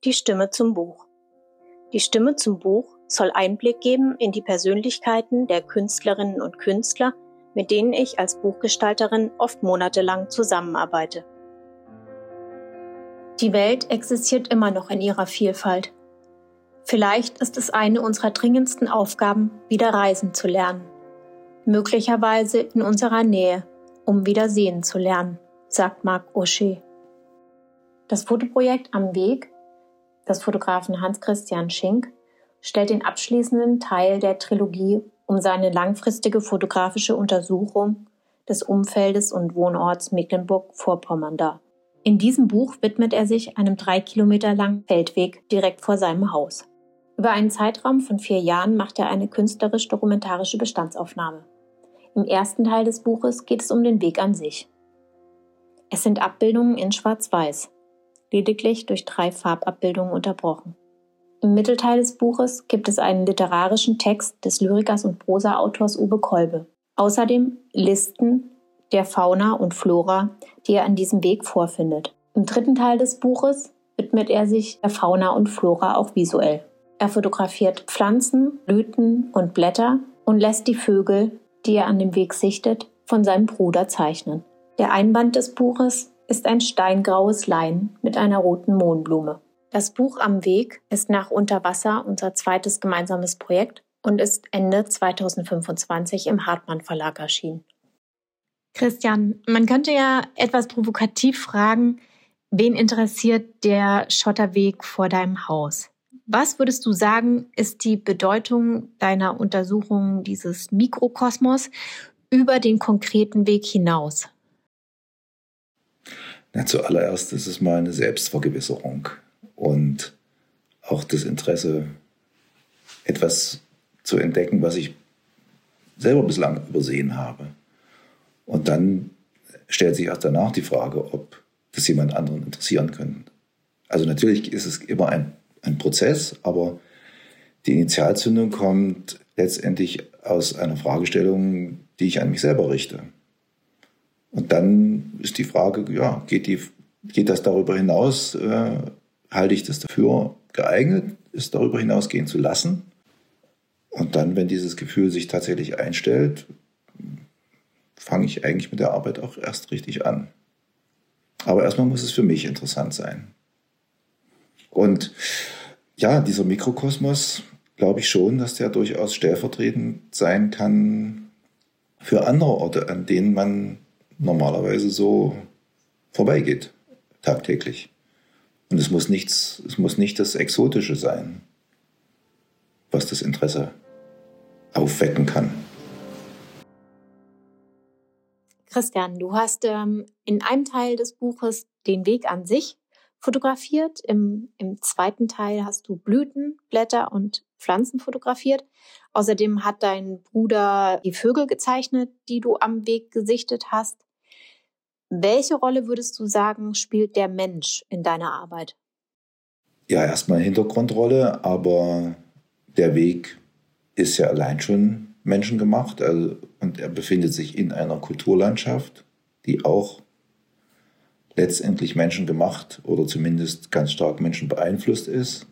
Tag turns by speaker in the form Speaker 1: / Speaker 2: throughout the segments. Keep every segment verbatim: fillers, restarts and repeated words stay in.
Speaker 1: Die Stimme zum Buch. Die Stimme zum Buch soll Einblick geben in die Persönlichkeiten der Künstlerinnen und Künstler, mit denen ich als Buchgestalterin oft monatelang zusammenarbeite. Die Welt existiert immer noch in ihrer Vielfalt. Vielleicht ist es eine unserer dringendsten Aufgaben, wieder reisen zu lernen. Möglicherweise in unserer Nähe, um wieder sehen zu lernen, sagt Marc Auger. Das Fotoprojekt Am Weg des Fotografen Hans-Christian Schink stellt den abschließenden Teil der Trilogie um seine langfristige fotografische Untersuchung des Umfeldes und Wohnorts Mecklenburg-Vorpommern dar. In diesem Buch widmet er sich einem drei Kilometer langen Feldweg direkt vor seinem Haus. Über einen Zeitraum von vier Jahren macht er eine künstlerisch-dokumentarische Bestandsaufnahme. Im ersten Teil des Buches geht es um den Weg an sich. Es sind Abbildungen in Schwarz-Weiß, lediglich durch drei Farbabbildungen unterbrochen. Im Mittelteil des Buches gibt es einen literarischen Text des Lyrikers und Prosaautors Uwe Kolbe. Außerdem Listen der Fauna und Flora, die er an diesem Weg vorfindet. Im dritten Teil des Buches widmet er sich der Fauna und Flora auch visuell. Er fotografiert Pflanzen, Blüten und Blätter und lässt die Vögel, die er an dem Weg sichtet, von seinem Bruder zeichnen. Der Einband des Buches ist ein steingraues Lein mit einer roten Mohnblume. Das Buch Am Weg ist nach Unter Wasser unser zweites gemeinsames Projekt und ist Ende zweitausendfünfundzwanzig im Hartmann Verlag erschienen. Christian, man könnte ja etwas provokativ fragen, wen interessiert der Schotterweg vor deinem Haus? Was würdest du sagen, ist die Bedeutung deiner Untersuchung dieses Mikrokosmos über den konkreten Weg hinaus?
Speaker 2: Na, zuallererst ist es mal eine Selbstvergewisserung und auch das Interesse, etwas zu entdecken, was ich selber bislang übersehen habe. Und dann stellt sich erst danach die Frage, ob das jemand anderen interessieren könnte. Also natürlich ist es immer ein ein Prozess, aber die Initialzündung kommt letztendlich aus einer Fragestellung, die ich an mich selber richte. Und dann ist die Frage, ja, geht, die, geht das darüber hinaus, äh, halte ich das dafür geeignet, es darüber hinausgehen zu lassen? Und dann, wenn dieses Gefühl sich tatsächlich einstellt, fange ich eigentlich mit der Arbeit auch erst richtig an. Aber erstmal muss es für mich interessant sein. Und ja, dieser Mikrokosmos, glaube ich schon, dass der durchaus stellvertretend sein kann für andere Orte, an denen man normalerweise so vorbeigeht, tagtäglich. Und es muss nichts, es muss nicht das Exotische sein, was das Interesse aufwecken kann.
Speaker 1: Christian, du hast ähm, in einem Teil des Buches den Weg an sich fotografiert. Im, Im zweiten Teil hast du Blüten, Blätter und Pflanzen fotografiert. Außerdem hat dein Bruder die Vögel gezeichnet, die du am Weg gesichtet hast. Welche Rolle würdest du sagen, spielt der Mensch in deiner Arbeit?
Speaker 2: Ja, erstmal Hintergrundrolle, aber der Weg ist ja allein schon menschengemacht. Also, und er befindet sich in einer Kulturlandschaft, die auch letztendlich menschengemacht oder zumindest ganz stark menschenbeeinflusst ist.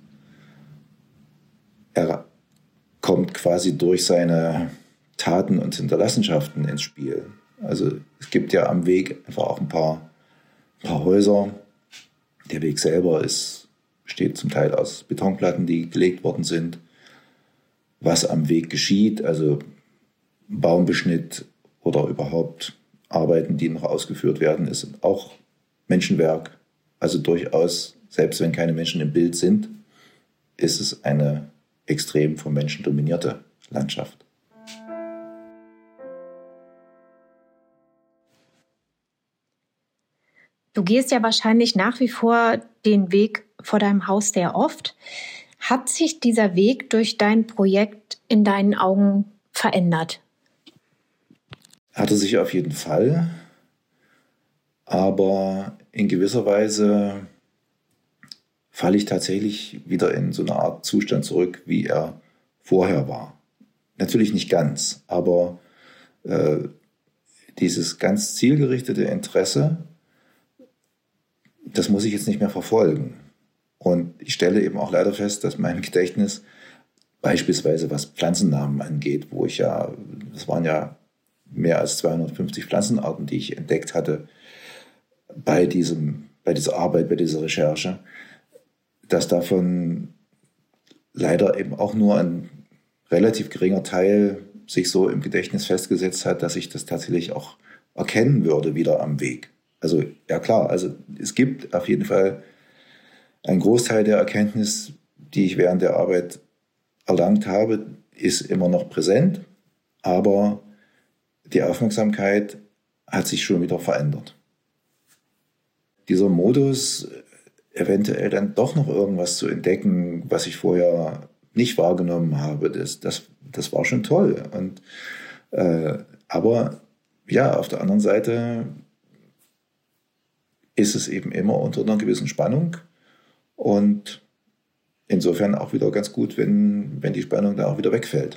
Speaker 2: Er kommt quasi durch seine Taten und Hinterlassenschaften ins Spiel. Also es gibt ja am Weg einfach auch ein paar, ein paar Häuser. Der Weg selber ist, besteht zum Teil aus Betonplatten, die gelegt worden sind. Was am Weg geschieht, also Baumbeschnitt oder überhaupt Arbeiten, die noch ausgeführt werden, ist auch Menschenwerk. Also durchaus, selbst wenn keine Menschen im Bild sind, ist es eine extrem vom Menschen dominierte Landschaft.
Speaker 1: Du gehst ja wahrscheinlich nach wie vor den Weg vor deinem Haus sehr oft. Hat sich dieser Weg durch dein Projekt in deinen Augen verändert?
Speaker 2: Hatte sich auf jeden Fall, aber in gewisser Weise falle ich tatsächlich wieder in so eine Art Zustand zurück, wie er vorher war. Natürlich nicht ganz, aber äh, dieses ganz zielgerichtete Interesse, das muss ich jetzt nicht mehr verfolgen. Und ich stelle eben auch leider fest, dass mein Gedächtnis beispielsweise was Pflanzennamen angeht, wo ich ja, das waren ja mehr als zweihundertfünfzig Pflanzenarten, die ich entdeckt hatte bei diesem, bei dieser Arbeit, bei dieser Recherche, dass davon leider eben auch nur ein relativ geringer Teil sich so im Gedächtnis festgesetzt hat, dass ich das tatsächlich auch erkennen würde wieder am Weg. Also ja klar, also es gibt auf jeden Fall einen Großteil der Erkenntnis, die ich während der Arbeit erlangt habe, ist immer noch präsent, aber die Aufmerksamkeit hat sich schon wieder verändert. Dieser Modus, eventuell dann doch noch irgendwas zu entdecken, was ich vorher nicht wahrgenommen habe, das, das, das war schon toll. Und, äh, aber ja, auf der anderen Seite ist es eben immer unter einer gewissen Spannung und insofern auch wieder ganz gut, wenn, wenn die Spannung dann auch wieder wegfällt.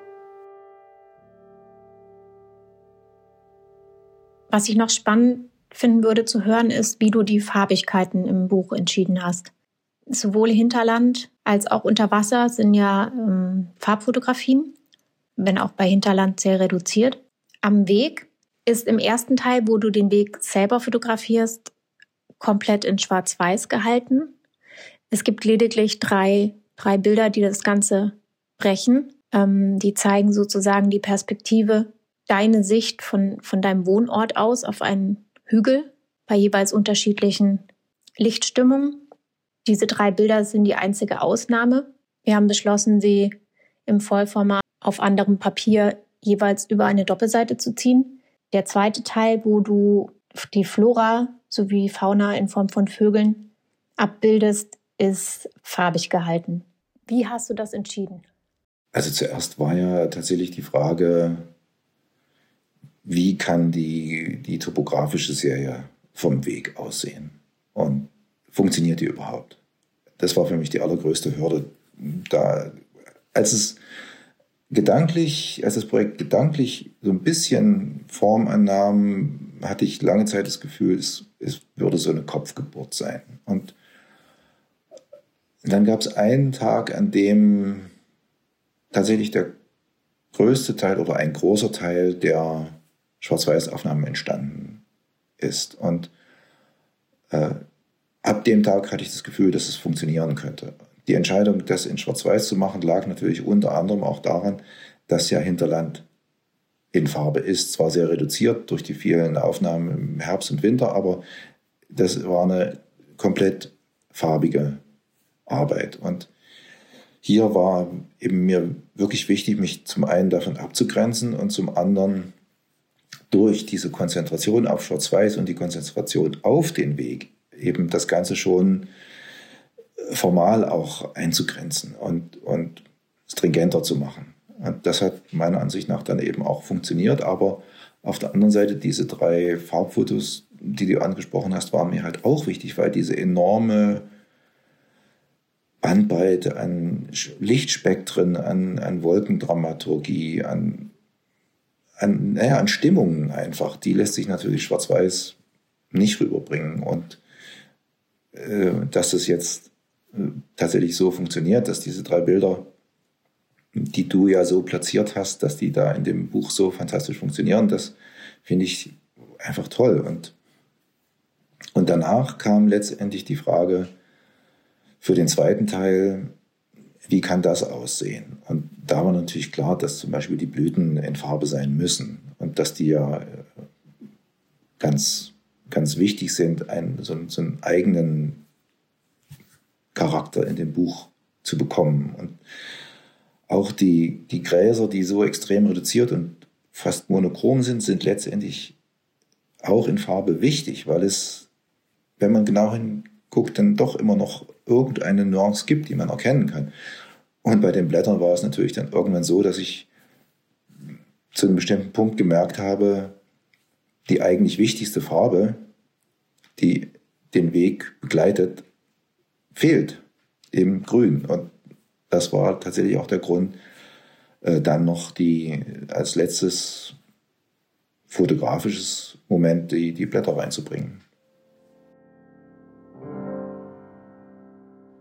Speaker 1: Was ich noch spannend finden würde zu hören, ist, wie du die Farbigkeiten im Buch entschieden hast. Sowohl Hinterland als auch Unterwasser sind ja ähm, Farbfotografien, wenn auch bei Hinterland sehr reduziert. Am Weg ist im ersten Teil, wo du den Weg selber fotografierst, komplett in Schwarz-Weiß gehalten. Es gibt lediglich drei, drei Bilder, die das Ganze brechen. Ähm, die zeigen sozusagen die Perspektive, deine Sicht von, von deinem Wohnort aus auf einen Hügel bei jeweils unterschiedlichen Lichtstimmungen. Diese drei Bilder sind die einzige Ausnahme. Wir haben beschlossen, sie im Vollformat auf anderem Papier jeweils über eine Doppelseite zu ziehen. Der zweite Teil, wo du die Flora sowie Fauna in Form von Vögeln abbildest, ist farbig gehalten. Wie hast du das entschieden?
Speaker 2: Also zuerst war ja tatsächlich die Frage, wie kann die, die topografische Serie vom Weg aussehen und funktioniert die überhaupt? Das war für mich die allergrößte Hürde. Da, als es gedanklich, als das Projekt gedanklich so ein bisschen Form annahm, hatte ich lange Zeit das Gefühl, es, es würde so eine Kopfgeburt sein. Und dann gab es einen Tag, an dem tatsächlich der größte Teil oder ein großer Teil der Schwarz-Weiß-Aufnahmen entstanden ist. Und äh, ab dem Tag hatte ich das Gefühl, dass es funktionieren könnte. Die Entscheidung, das in Schwarz-Weiß zu machen, lag natürlich unter anderem auch daran, dass ja Hinterland in Farbe ist. Zwar sehr reduziert durch die vielen Aufnahmen im Herbst und Winter, aber das war eine komplett farbige Arbeit. Und hier war eben mir wirklich wichtig, mich zum einen davon abzugrenzen und zum anderen durch diese Konzentration auf Schwarz-Weiß und die Konzentration auf den Weg eben das Ganze schon formal auch einzugrenzen und, und stringenter zu machen. Und das hat meiner Ansicht nach dann eben auch funktioniert, aber auf der anderen Seite diese drei Farbfotos, die du angesprochen hast, waren mir halt auch wichtig, weil diese enorme Bandbreite an Lichtspektren, an, an Wolkendramaturgie, an, an, naja, an Stimmungen einfach, die lässt sich natürlich schwarz-weiß nicht rüberbringen. Und äh, dass es jetzt äh, tatsächlich so funktioniert, dass diese drei Bilder, die du ja so platziert hast, dass die da in dem Buch so fantastisch funktionieren, das finde ich einfach toll. Und, und danach kam letztendlich die Frage, für den zweiten Teil, wie kann das aussehen? Und da war natürlich klar, dass zum Beispiel die Blüten in Farbe sein müssen und dass die ja ganz, ganz wichtig sind, einen, so, so einen eigenen Charakter in dem Buch zu bekommen. Und auch die, die Gräser, die so extrem reduziert und fast monochrom sind, sind letztendlich auch in Farbe wichtig, weil es, wenn man genau hinguckt, dann doch immer noch irgendeine Nuance gibt, die man erkennen kann. Und bei den Blättern war es natürlich dann irgendwann so, dass ich zu einem bestimmten Punkt gemerkt habe, die eigentlich wichtigste Farbe, die den Weg begleitet, fehlt, eben grün. Und das war tatsächlich auch der Grund, äh, dann noch die als letztes fotografisches Moment die, die Blätter reinzubringen.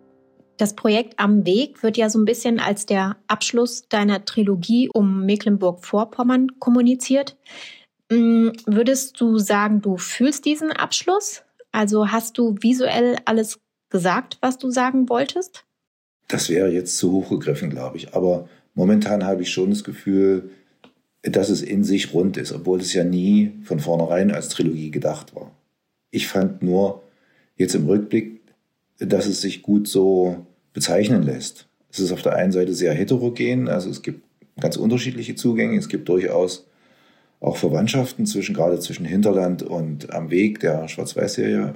Speaker 1: Das Projekt Am Weg wird ja so ein bisschen als der Abschluss deiner Trilogie um Mecklenburg-Vorpommern kommuniziert. Würdest du sagen, du fühlst diesen Abschluss? Also hast du visuell alles gesagt, was du sagen wolltest?
Speaker 2: Das wäre jetzt zu hoch gegriffen, glaube ich. Aber momentan habe ich schon das Gefühl, dass es in sich rund ist, obwohl es ja nie von vornherein als Trilogie gedacht war. Ich fand nur jetzt im Rückblick, dass es sich gut so bezeichnen lässt. Es ist auf der einen Seite sehr heterogen, also es gibt ganz unterschiedliche Zugänge, es gibt durchaus auch Verwandtschaften zwischen, gerade zwischen Hinterland und Am Weg, der Schwarz-Weiß-Serie.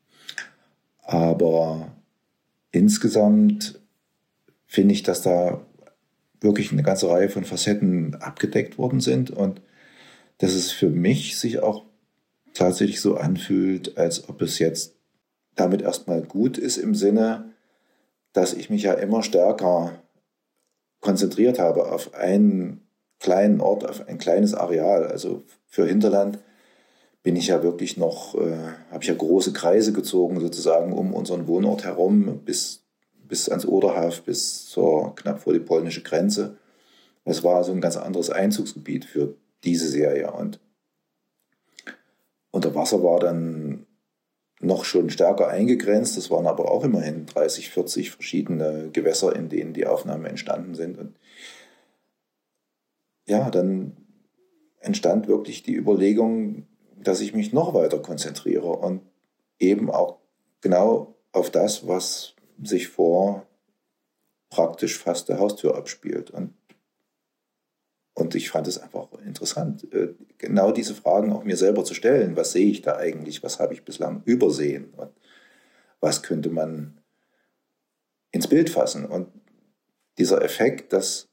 Speaker 2: Aber insgesamt finde ich, dass da wirklich eine ganze Reihe von Facetten abgedeckt worden sind und dass es für mich sich auch tatsächlich so anfühlt, als ob es jetzt damit erstmal gut ist im Sinne, dass ich mich ja immer stärker konzentriert habe auf einen kleinen Ort, auf ein kleines Areal. Also für Hinterland bin ich ja wirklich noch, äh, habe ich ja große Kreise gezogen, sozusagen um unseren Wohnort herum, bis, bis ans Oderhaf, bis zur knapp vor die polnische Grenze. Es war so ein ganz anderes Einzugsgebiet für diese Serie. Und unter Wasser war dann noch schon stärker eingegrenzt. Das waren aber auch immerhin dreißig, vierzig verschiedene Gewässer, in denen die Aufnahmen entstanden sind. Und ja, dann entstand wirklich die Überlegung, dass ich mich noch weiter konzentriere und eben auch genau auf das, was sich vor praktisch fast der Haustür abspielt. Und, und ich fand es einfach interessant, genau diese Fragen auch mir selber zu stellen. Was sehe ich da eigentlich? Was habe ich bislang übersehen? Und was könnte man ins Bild fassen? Und dieser Effekt, dass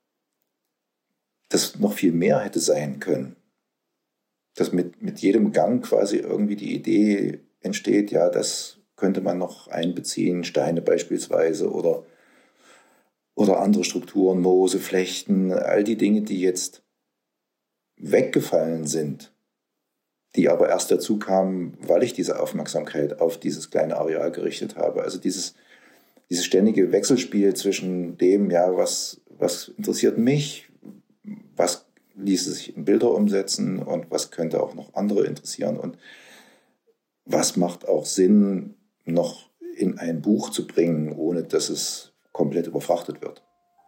Speaker 2: das noch viel mehr hätte sein können, dass mit, mit jedem Gang quasi irgendwie die Idee entsteht, ja, das könnte man noch einbeziehen, Steine beispielsweise oder, oder andere Strukturen, Moose, Flechten, all die Dinge, die jetzt weggefallen sind, die aber erst dazu kamen, weil ich diese Aufmerksamkeit auf dieses kleine Areal gerichtet habe. Also dieses, dieses ständige Wechselspiel zwischen dem, ja, was, was interessiert mich, was ließe sich in Bilder umsetzen und was könnte auch noch andere interessieren und was macht auch Sinn, noch in ein Buch zu bringen, ohne dass es komplett überfrachtet wird.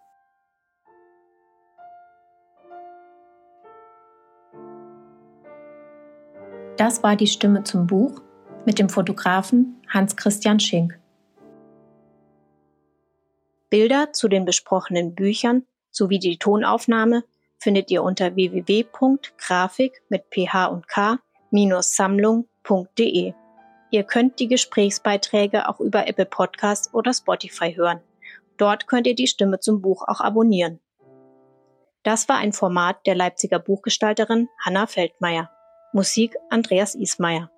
Speaker 1: Das war die Stimme zum Buch mit dem Fotografen Hans-Christian Schink. Bilder zu den besprochenen Büchern sowie die Tonaufnahme findet ihr unter w w w punkt grafik mit ph und k sammlung punkt de. Ihr könnt die Gesprächsbeiträge auch über Apple Podcasts oder Spotify hören. Dort könnt ihr die Stimme zum Buch auch abonnieren. Das war ein Format der Leipziger Buchgestalterin Hanna Feldmeier. Musik Andreas Ismayer.